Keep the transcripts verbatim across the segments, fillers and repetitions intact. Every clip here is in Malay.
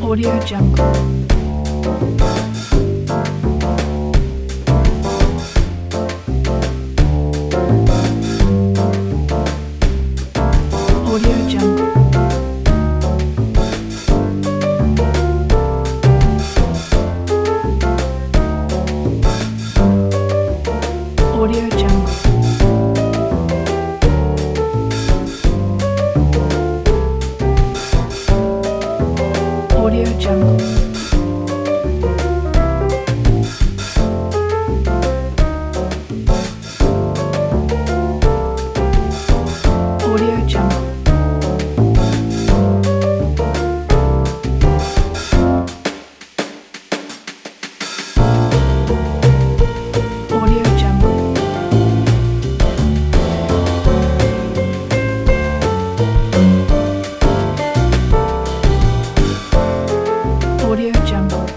Audio Jungle. Audio Jungle. Audio Jungle. Audio Jungle. Audio Jungle. Audio Jungle. Audio Jungle.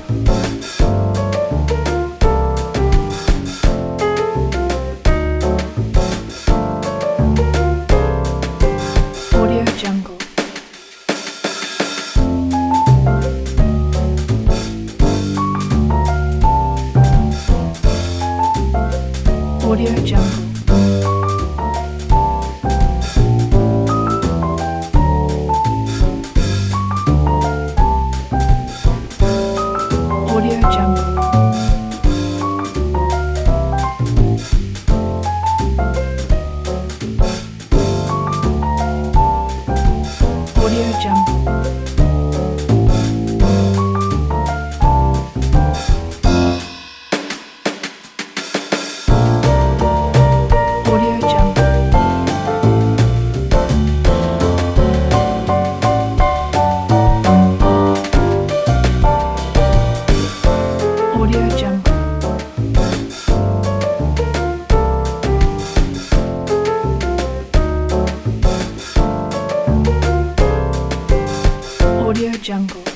Audio Jungle. Audio Jungle. Audio Jungle. Audio Jungle. Audio Jungle. Audio Jungle. Audio Jungle.